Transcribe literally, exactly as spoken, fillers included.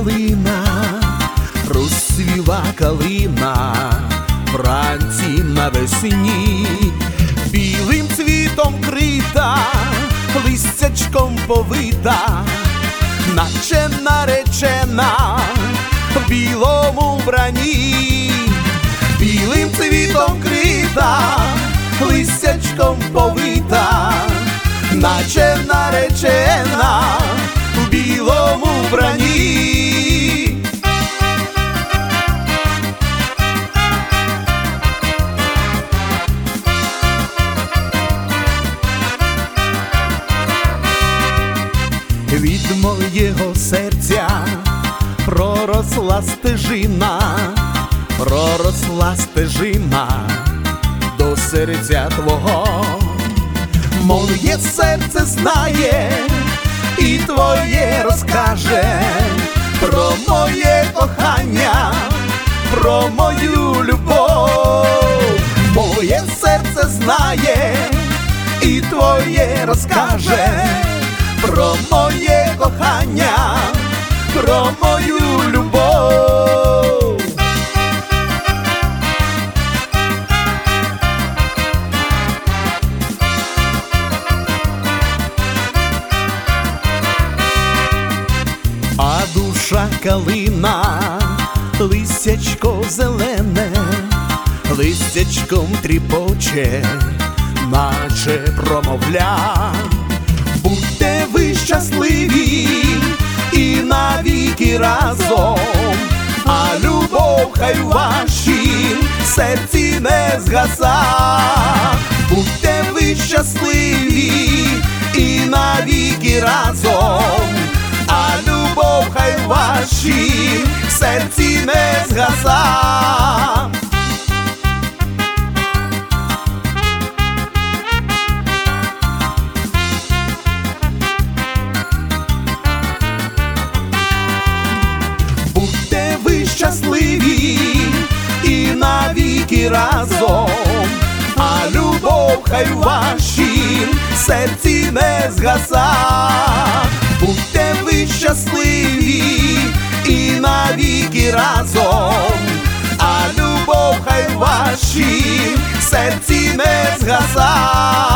калина, розцвіла калина вранці навесні, білим цвітом крита, листячком повита, наче наречена в білому вбранні, білим цвітом крита, листячком повита, наче наречена в білому вбранні. Від моєго серця проросла стежина, проросла стежина до серця твого. Моє серце знає і твоє розкаже про моє кохання, про мою любов. Моє серце знає і твоє розкаже про моє кохання, про мою любов. А душа калина, листячко зелене, листячком тріпоче, наче промовля: будьте ви щасливі і навіки разом, а любов хай у вашім серці не згаса. Будьте ви щасливі і навіки разом, а любов хай у вашім серці не згаса. Щасливі і навіки разом, а любов хай у вашім серці не згаса. Будьте ви щасливі і навіки разом, а любов хай у вашім серці не згаса.